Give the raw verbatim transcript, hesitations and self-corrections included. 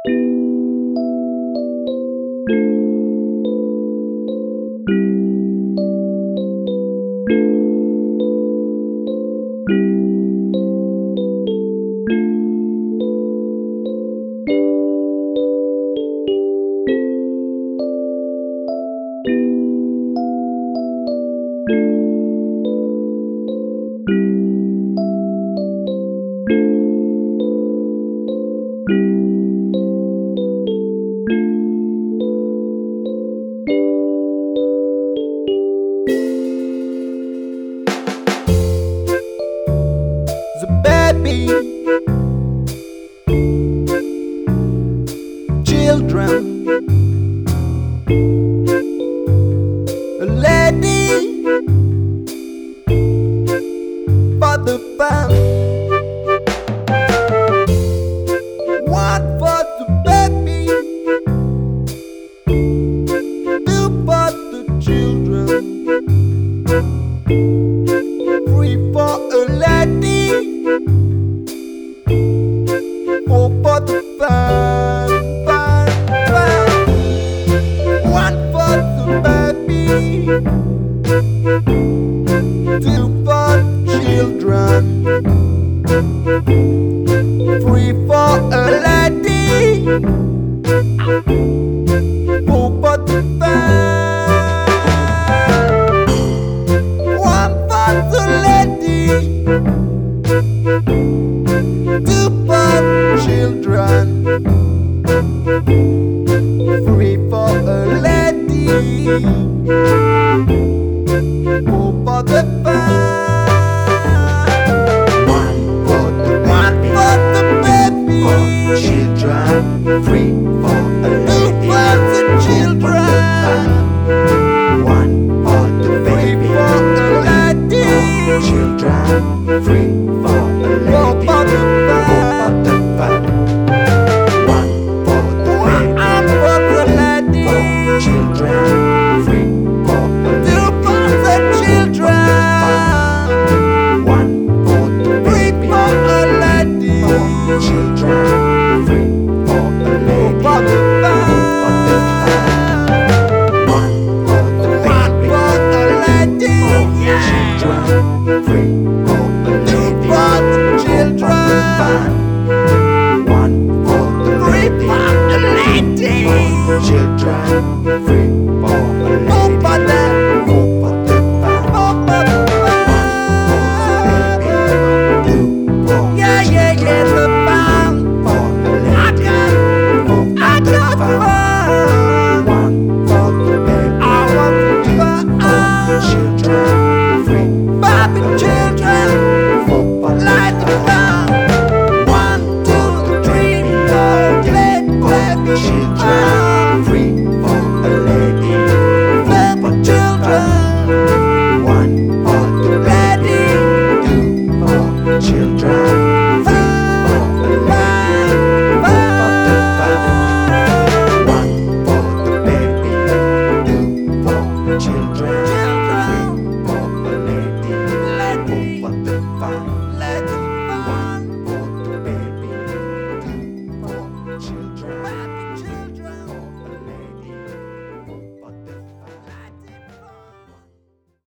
The baby, children, a lady, for the fun, one for the baby, two for the children, three for a lady, four for the fun, fun, fun. One for the baby, two for children, three for a lady, four for the fun. One for the lady, two for children, three for a lady, four for the fun. One for the One baby, for the baby, for children, three for a two lady, for the children, one for the three baby, for a lady, children, three for a four lady, for the four for fun. the fun. One for the One baby, for the lady, for children, three for a two lady, for the children, one for the three baby, for a lady, for children, three for a lady, for the four for the fun. One for the One baby, for the lady, children, three for a two lady, for the children, one for the three baby, for the lady, children, three for a four lady, for the, four for the fun. four for the Baby, fun. two for Yeah, yeah, yeah, the fun. for a I lady, got, four I for the got fun. fun.